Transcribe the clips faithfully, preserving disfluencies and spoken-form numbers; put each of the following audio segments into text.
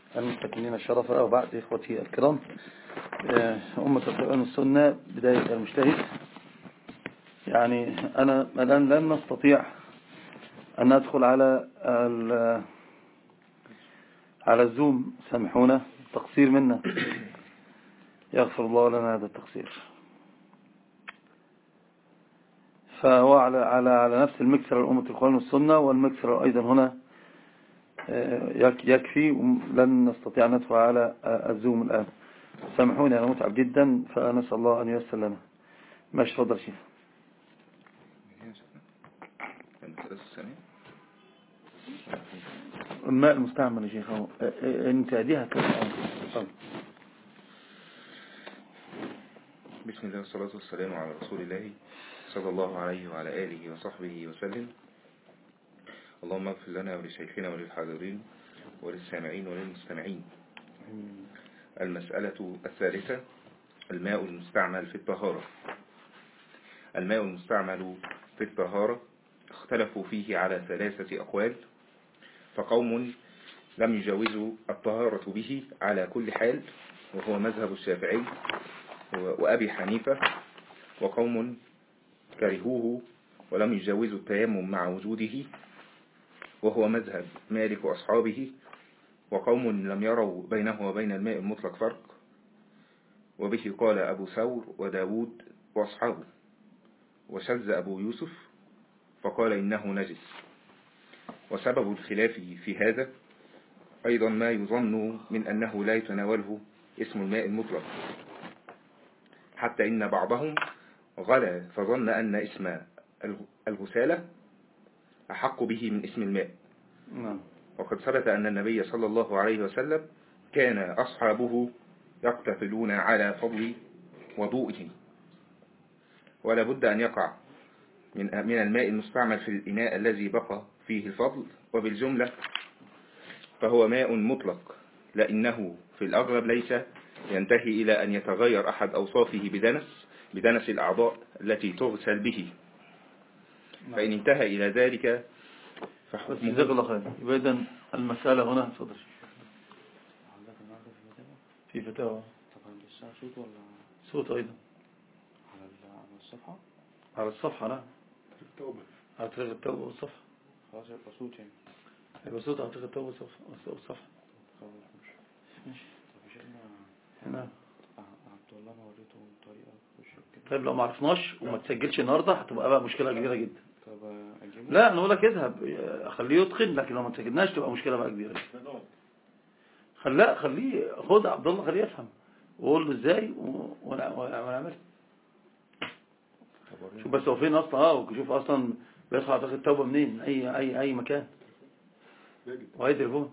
المستكملين الشرف. وبعد إخوتي الكرام، أمة القرآن والسنة، بداية المجتهد. يعني أنا الآن لن نستطيع أن ندخل على على الزوم، سامحونا، تقصير منا، يغفر الله لنا هذا التقصير. فهو على على على نفس المكسر الأمة القرآن والسنة، والمكسر أيضا هنا يكفي، لن نستطيع أن ندخل على الزوم الآن. سامحوني، أنا متعب جدا، فنسأل الله أن ييسر لنا. ماشي، تفضل شيخ. الماء المستعمل يا شيخ، انت اديها كده. بسم الله والصلاة والسلام على رسول الله صلى الله عليه وعلى آله وصحبه وسلم. اللهم اغفر لنا ولشيخنا وللحاضرين وللسامعين وللمستمعين. المسألة الثالثة: الماء المستعمل في الطهارة. الماء المستعمل في الطهارة اختلفوا فيه على ثلاثة أقوال، فقوم لم يجوزوا الطهارة به على كل حال، وهو مذهب الشافعي وأبي حنيفة، وقوم كرهوه ولم يجوزوا التيمم مع وجوده، وهو مذهب مالك وأصحابه، وقوم لم يروا بينه وبين الماء المطلق فرق، وبه قال أبو ثور وداود وأصحابه. وشذ أبو يوسف فقال إنه نجس. وسبب الخلاف في هذا أيضا ما يظن من أنه لا يتناوله اسم الماء المطلق، حتى إن بعضهم غلا فظن أن اسم الغسالة أحق به من اسم الماء. وقد ثبت أن النبي صلى الله عليه وسلم كان أصحابه يقتتلون على فضل وضوئه، ولا بد أن يقع من من الماء المستعمل في الإناء الذي بقى فيه الفضل. وبالجملة فهو ماء مطلق، لأنه في الأغلب ليس ينتهي إلى أن يتغير أحد أوصافه بدنس بدنس الأعضاء التي تغسل به، فإن انتهى إلى ذلك فحكمه. جزاك الله خير. يبقى إذن المسألة هنا صدر في فتاوى. طبعا الساعة صوت ولا صوت أيضا على الصفحة؟ على الصفحة، لا التوبة، على طريق التوبة والصفحة. خلاص يبقى صوت يعني، يبقى صوت على طريق التوبة والصفحة. خلاص ماشي. طب شيخنا هنا عبد الله ما وريته الطريقة خش كده. طيب لو ما عرفناش وما تسجلش النهارده هتبقى بقى مشكلة كبيرة جدا. طب اجيبه؟ لا نقول لك اذهب خليه يتقن، لكن لو ما تسجلناش تبقى مشكلة بقى كبيرة. خلاه خليه خد عبد الله، خليه يفهم وقول له ازاي ونعمل. شوف بس هو فين اصلا، اه وشوف اصلا بيدخل على طريق التوبة منين، اي اي اي مكان. واي تليفون،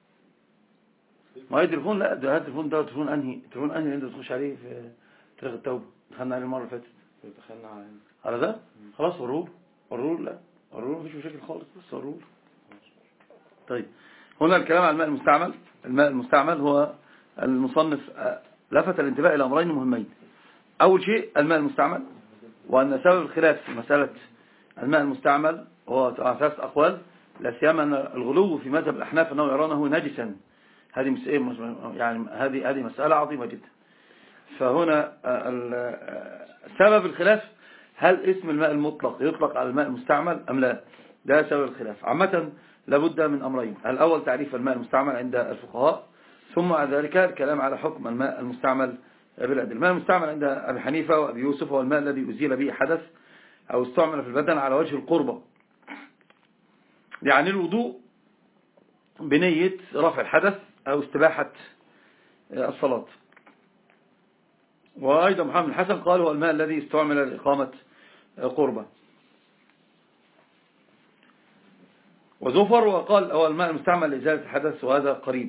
ما هي تليفون، لا ده التليفون ده تليفون انهي تليفون انهي اللي انت تخش عليه في طريق التوبة. دخلنا عليه المرة اللي فاتت. دخلنا على على ده خلاص. ورور ورور لا ورور مفيش مشاكل خالص، بس ورور. طيب هنا الكلام على الماء المستعمل. الماء المستعمل هو المصنف لفت الانتباه الى امرين مهمين. اول شيء الماء المستعمل، وان سبب الخلاف في مسألة الماء المستعمل هو على اساس اقوال، لا سيما ان الغلو في مذهب الاحناف انه يرونه نجسا. هذه يعني هذه هذه مسألة عظيمة جدا. فهنا سبب الخلاف هل اسم الماء المطلق يطلق على الماء المستعمل أم لا؟ ده سبب الخلاف. عامة لابد من أمرين: الأول تعريف الماء المستعمل عند الفقهاء، ثم بعد ذلك الكلام على حكم الماء المستعمل بالأدلة. الماء المستعمل عند أبي حنيفة وأبي يوسف هو الماء الذي أزيل به حدث أو استعمل في البدن على وجه القربة، يعني الوضوء بنية رفع الحدث أو استباحة الصلاة. وأيضا محمد الحسن قال هو الماء الذي استعمل لإقامة قربة. وزفر وقال هو الماء المستعمل لإزالة الحدث، وهذا قريب.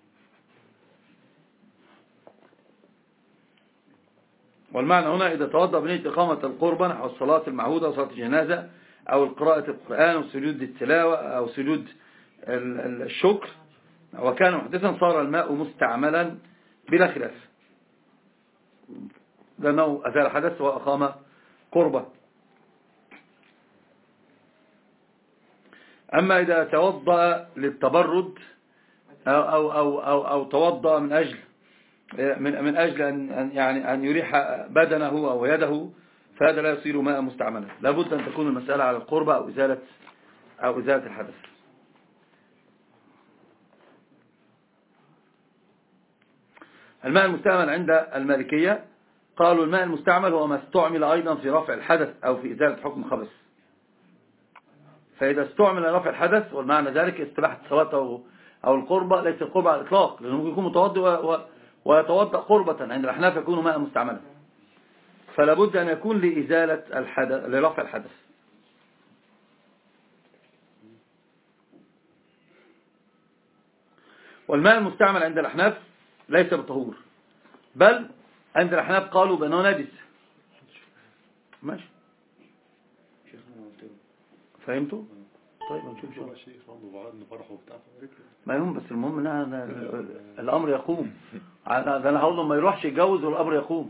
والمعنى هنا إذا توضأ بنية إقامة القربة نحو الصلاة المعهودة وصلاة الجنازة أو قراءة القرآن وسجود التلاوة أو سجود الشكر وكان محدثا صار الماء مستعملا بلا خلاف، لأنه أزال حدث وأقام قربة. أما إذا توضأ للتبرد أو, أو, أو, أو, أو توضأ من أجل من, من أجل أن, يعني أن يريح بدنه أو يده، فهذا لا يصير ماء مستعملا. لابد أن تكون المسألة على القربة أو إزالة أو إزالة الحدث. الماء المستعمل عند المالكية قالوا الماء المستعمل هو ما استعمل أيضا في رفع الحدث أو في إزالة حكم خبث. فإذا استعمل لرفع الحدث، والمعنى ذلك استباحة الصلاة أو, أو القربة، ليس القربة على الإطلاق، لأنه ممكن يكون متوضئ ويتوضأ قربة، عند الأحناف يكون ماء مستعملا. فلا بد أن يكون لإزالة الحدث، لرفع الحدث. والماء المستعمل عند الأحناف ليس بالطهور، بل عند الأحناف قالوا بأنه نجس. ماشي، فهمتوا؟ طيب نشوف شو ما يهم، بس المهم ان الامر يقوم. ده انا هقول له ما يروحش يتجوز والامر يقوم.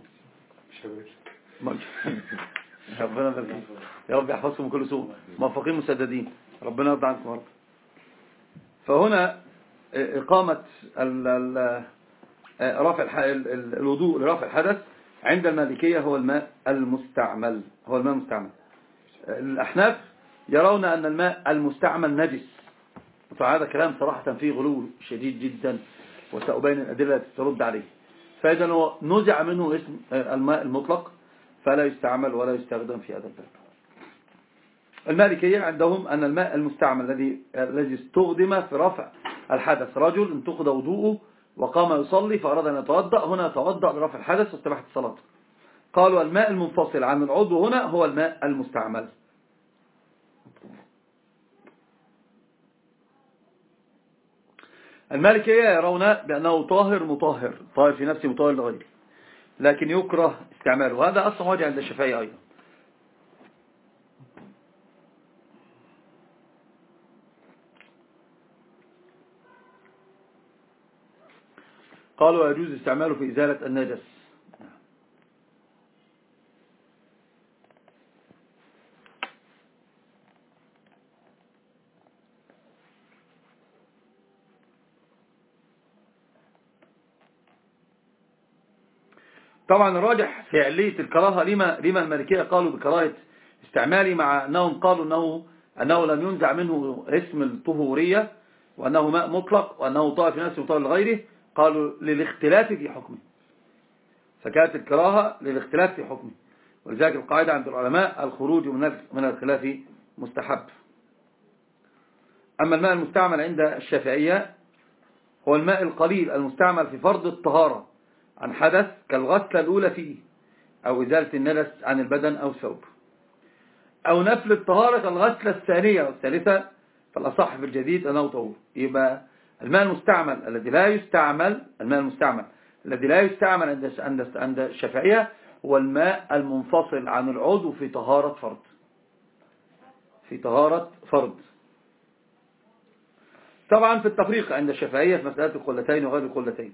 ربنا يبارك يا رب، يحفظكم من كل سوء، موفقين مسددين، ربنا يرضى عنكم يا رب. فهنا إقامة رفع الوضوء لرفع الحدث عند المالكية هو الماء المستعمل، هو الماء المستعمل. الأحناف يرون أن الماء المستعمل نجس، فهذا كلام صراحة فيه غلو شديد جدا، وسأبين الأدلة التي ترد عليه. فإذا هو نزع منه اسم الماء المطلق، فلا يستعمل ولا يستخدم في هذا الباب. المالكية عندهم أن الماء المستعمل الذي الذي استخدم في رفع الحدث، رجل انتقد وضوءه وقام يصلي فأراد أن يتوضأ، هنا توضأ لرفع الحدث واستباحت الصلاة. قالوا الماء المنفصل عن العضو هنا هو الماء المستعمل. المالكية يرون بأنه طاهر مطهر، طاهر في نفسه مطهر لغيره، لكن يكره استعماله. هذا أصلا واجه عند الشافعية أيضا. قالوا يجوز استعماله في إزالة النجس. طبعا الراجح في علية الكراهة، لما لما المالكية قالوا بكراهة استعمالي، مع أنهم قالوا أنه, أنه لم ينزع منه اسم الطهورية، وأنه ماء مطلق، وأنه طاهر في نفسه وطاهر لغيره. قالوا للاختلاف في حكمه، فكانت الكراهة للاختلاف في حكمه. ولذلك القاعدة عند العلماء الخروج من الخلاف مستحب. أما الماء المستعمل عند الشافعية هو الماء القليل المستعمل في فرض الطهارة عن حدث، كالغسلة الأولى فيه، أو إزالة النجس عن البدن أو الثوب، أو نفل الطهارة كالغسلة الثانية والثالثة، فالأصح في الجديد أنه طهور. يبقى الماء المستعمل الذي لا يستعمل الماء المستعمل الذي لا يستعمل عند عند الشافعية هو الماء المنفصل عن العضو في طهارة فرض، في طهارة فرض. طبعا في التفريق عند الشافعية في مسألة القلتين وغير القلتين.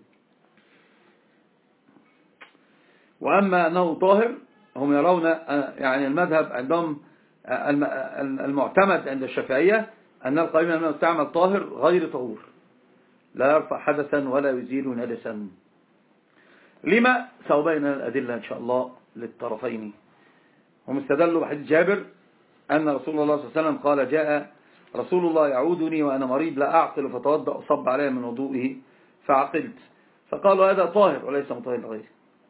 وأما أنه طاهر، هم يرون يعني المذهب عندهم المعتمد عند الشافعية أن القليل من الماء المستعمل طاهر غير طهور، لا يرفع حدثا ولا يزيل نجسا. لما؟ سأبين الأدلة إن شاء الله للطرفين. هم استدلوا بحديث جابر أن رسول الله صلى الله عليه وسلم قال جاء رسول الله يعودني وأنا مريض لا أعقل فتوضأ وصب علي من وضوئه فعقلت، فقالوا هذا طاهر وليس مطهر لغيره.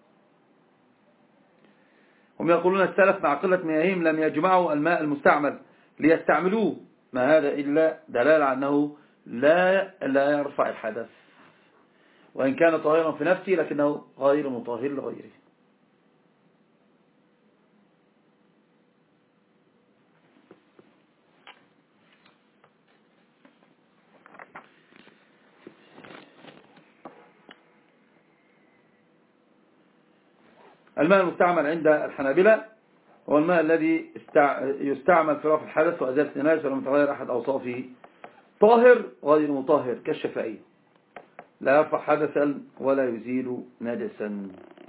هم يقولون السلف مع قلة مياههم لم يجمعوا الماء المستعمل ليستعملوه، ما هذا إلا دلالة على أنه لا لا يرفع الحدث، وإن كان طاهرا في نفسه لكنه غير مطهر لغيره. الماء المستعمل عند الحنابلة هو الماء الذي يستعمل في رفع الحدث وأزالة النجس ولم يتغير أحد أوصافه، طاهر غير مطهر كالشافعية، لا يرفع حدثا ولا يزيل نجسا.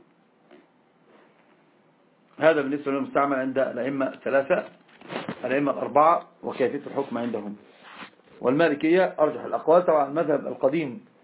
هذا بالنسبة للمستعمل عند الأئمة الثلاثة، الأئمة الأربعة، وكيفية الحكم عندهم. والمالكية أرجح الأقوال. طبعا المذهب القديم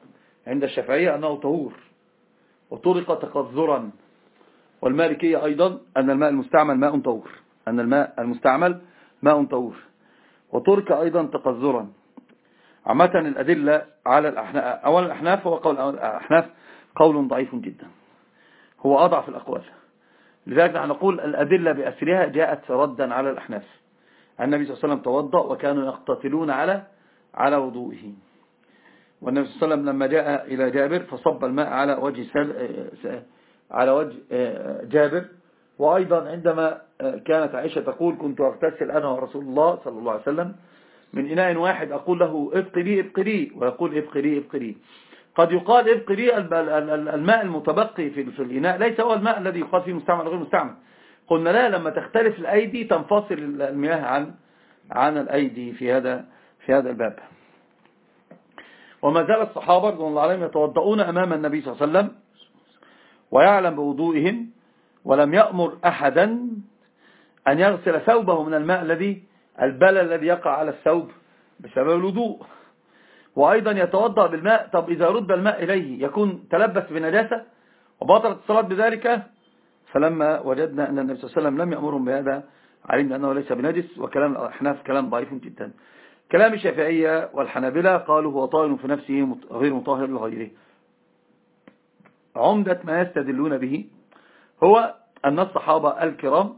عند الشافعية أنه طهور وطرق تقذرا، والمالكية أيضا أن الماء المستعمل ماء طهور، أن الماء المستعمل ماء طهور وطرق أيضا تقذرا. عامة الأدلة على الأحناف، أولا الأحناف هو قول الأحناف قول ضعيف جدا، هو أضعف الأقوال، لذلك نحن نقول الأدلة بأسرها جاءت ردا على الأحناف. النبي صلى الله عليه وسلم توضأ وكانوا يقتتلون على على وضوئه، والنبي صلى الله عليه وسلم لما جاء إلى جابر فصب الماء على وجه سل... على وجه جابر. وأيضا عندما كانت عائشة تقول كنت أغتسل أنا ورسول الله صلى الله عليه وسلم من إناء واحد، أقول له ابق لي ابق لي، ويقول ابق لي ابق لي. قد يقال ابق لي الماء المتبقي في الإناء ليس هو الماء الذي يقال فيه مستعمل أو غير مستعمل. قلنا لا، لما تختلف الأيدي تنفصل المياه عن عن الأيدي في هذا في هذا الباب. وما زال الصحابة رضي الله عليهم يتوضؤون أمام النبي صلى الله عليه وسلم ويعلم بوضوئهم، ولم يأمر أحدا أن يغسل ثوبه من الماء الذي البلل الذي يقع على الثوب بسبب الوضوء. وأيضا يتوضأ بالماء، طب إذا رد الماء إليه يكون تلبس بنجاسة وبطلت الصلاة بذلك. فلما وجدنا أن النبي صلى الله عليه وسلم لم يأمرهم بهذا علمنا أنه ليس بنجس. وكلام الأحناف كلام ضعيف جدا. كلام الشافعية والحنابلة قالوا هو طاهر في نفسه غير مطهر لغيره. عمدة ما يستدلون به هو أن الصحابة الكرام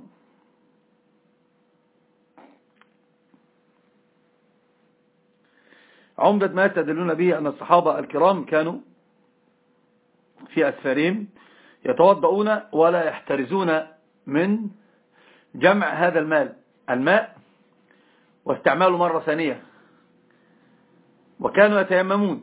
عمدة ما يستدلون به أن الصحابة الكرام كانوا في أسفارهم يتوضؤون ولا يحترزون من جمع هذا الماء الماء واستعماله مرة ثانية، وكانوا يتيممون.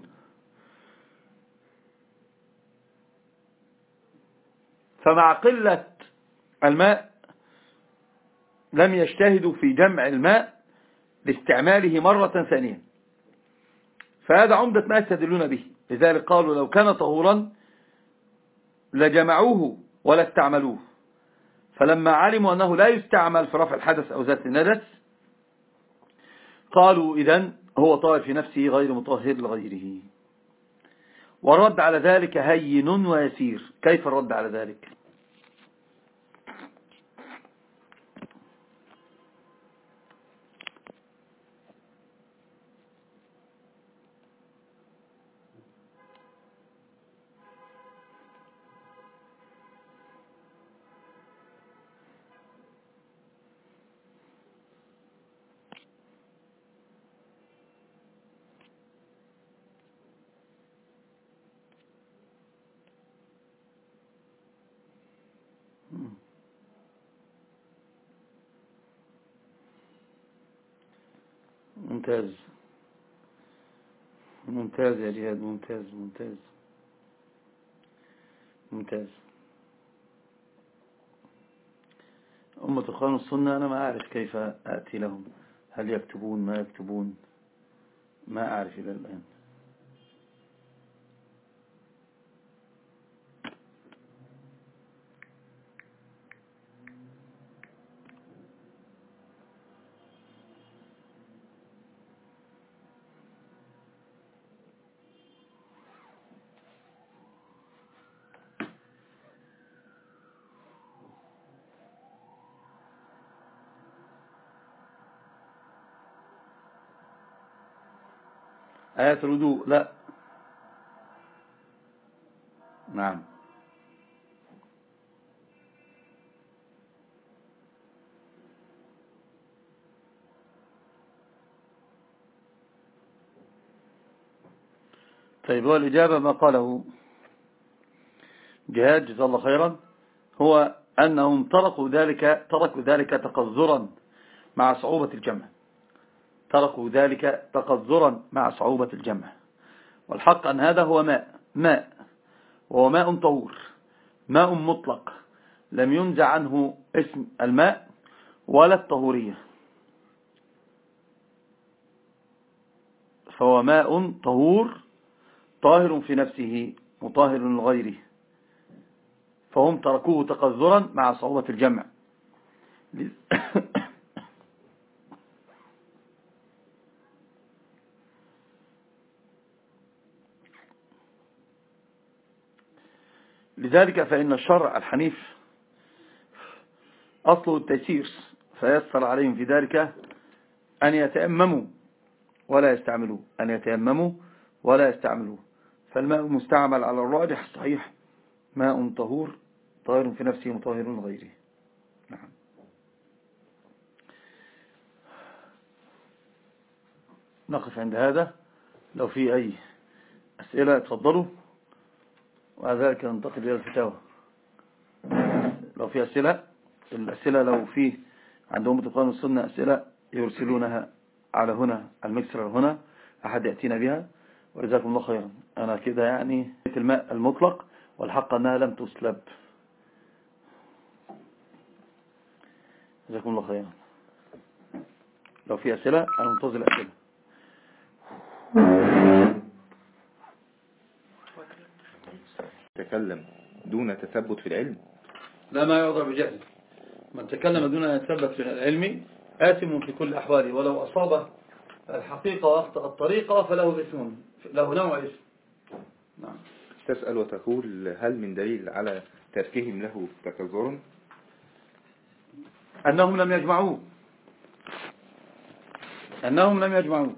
فمع قلة الماء لم يجتهدوا في جمع الماء لاستعماله مرة ثانية، فهذا عمدة ما يستدلون به. لذلك قالوا لو كان طهورا لجمعوه ولا استعملوه، فلما علموا أنه لا يستعمل في رفع الحدث أو ذات الندس قالوا إذن هو طاهر في نفسه غير مطهر لغيره. والرد على ذلك هين ويسير. كيف الرد على ذلك؟ ممتاز ممتاز يا جهاد، ممتاز ممتاز ممتاز. أمة القرآن والسنة أنا ما أعرف كيف أأتي لهم، هل يكتبون ما يكتبون، ما أعرف إلى الآن. آيات الوضوء لا. نعم. طيب، هو الإجابة ما قاله جهاد جزاه الله خيرا، هو أنهم تركوا ذلك تركوا ذلك تقذرا مع صعوبة الجمع تركوا ذلك تقذرا مع صعوبة الجمع. والحق أن هذا هو ماء ماء وهو ماء طهور، ماء مطلق لم ينزع عنه اسم الماء ولا الطهورية، فهو ماء طهور طاهر في نفسه مطهر لغيره، فهم تركوه تقذرا مع صعوبة الجمع. لذلك فإن الشرع الحنيف أصله التيسير، فيسر عليهم في ذلك أن يتيمموا ولا يستعملوه أن يتيمموا ولا يستعملوه. فالماء المستعمل على الراجح الصحيح ماء طهور طاهر في نفسه مطهر غيره. نعم. نقف عند هذا، لو في أي أسئلة اتفضلوا، وذلك ننتقل إلى الفتاوى. لو في أسئلة الأسئلة لو في عندهم القرآن والسنة أسئلة يرسلونها على هنا المكسر هنا، أحد يأتينا بها. وجزاكم الله خيرا. أنا كده يعني الماء المطلق، والحق أنها لم تسلب. جزاكم الله خيرا. لو في أسئلة أنا منتظر الأسئلة. تكلم دون تثبت في العلم لا، ما يعذر بجهل. من تكلم دون أن يتثبت في العلم آثم في كل أحواله، ولو أصاب الحقيقة وأخطأ الطريقة فله إثم، له نوع إثم. نعم. تسأل وتقول هل من دليل على تركهم له تكذر؟ أنهم لم يجمعوه أنهم لم يجمعوه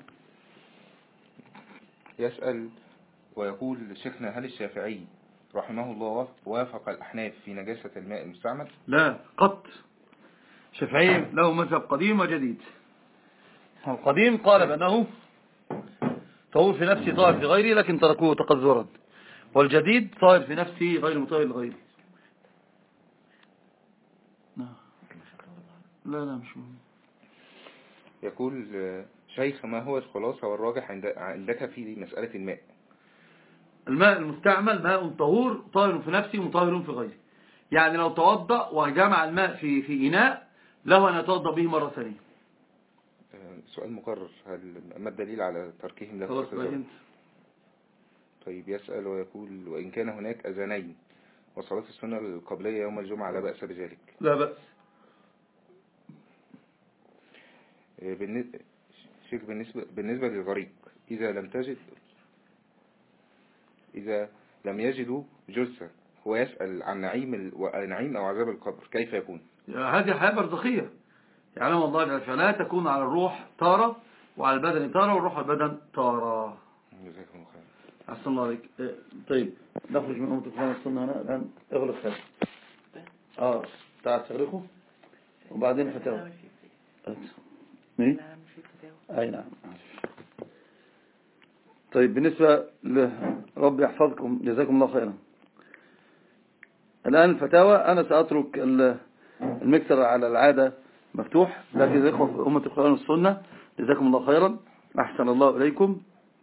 يسأل ويقول شيخنا هل الشافعي رحمه الله وافق الأحناف في نجاسة الماء المستعمل؟ لا قط. الشافعي له مذهب قديم وجديد. القديم قال بأنه طهور في نفسه طاهر في غيره، لكن تركوه تقذرا. والجديد طاهر في نفسه غير مطهر لغيره. لا لا مش مهم. يقول شيخ ما هو الخلاصة والراجح عندك في مسألة الماء؟ الماء المستعمل ماء طهور طاهر في نفسه مطهر في غيره. يعني لو توضأ وجمع الماء في في إناء له أن يتوضأ به مرة ثانية. سؤال مكرر، هل ما الدليل على تركهم له تكذر؟ طيب يسأل ويقول وإن كان هناك أذانين وصلاة السنة القبلية يوم الجمعة لا بأس بذلك؟ لا بأس. بالنسبة بالنسبة للغريق إذا لم تجد إذا لم يجدوا جثة، هو يسأل عن نعيم نعيم أو عذاب القبر كيف يكون؟ هذه حياة برزخية يعلم الله جل وعلا، تكون على الروح تارة وعلى البدن تارة والروح على البدن تارة. جزاكم الله خير. أحسن الله عليك. طيب نخرج من أمة القرآن والسنة هنا الآن. اغلق هذا. اه تعال تغلقه وبعدين فتاوى. مين؟ أي نعم. طيب بالنسبة لرب يحفظكم جزاكم الله خيرا. الآن الفتاوى أنا سأترك المكسر على العادة مفتوح، لكن إخوة في أمة القرآن والسنة جزاكم الله خيرا. أحسن الله إليكم.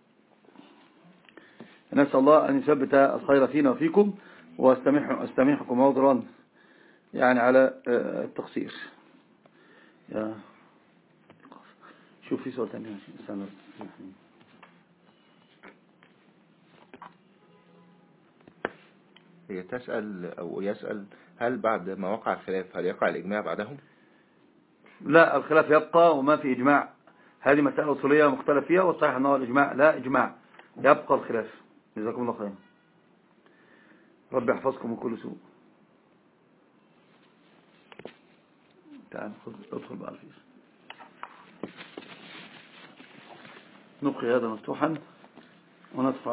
نسأل الله أن يثبت الخير فينا وفيكم، واستميحكم عذرا يعني على التقصير. يا شوف في سؤال ثاني. هي تسأل أو يسأل هل بعد ما وقع الخلاف هل يقع الإجماع بعدهم؟ لا، الخلاف يبقى وما في إجماع. هذه مسألة أصولية مختلف فيها، والصحيح أنه الإجماع لا إجماع، يبقى الخلاف. جزاكم الله خيرا. رب يحفظكم من كل سوء. تعال ادخل بقى الفيس. نبقي هذا مفتوحا وندفع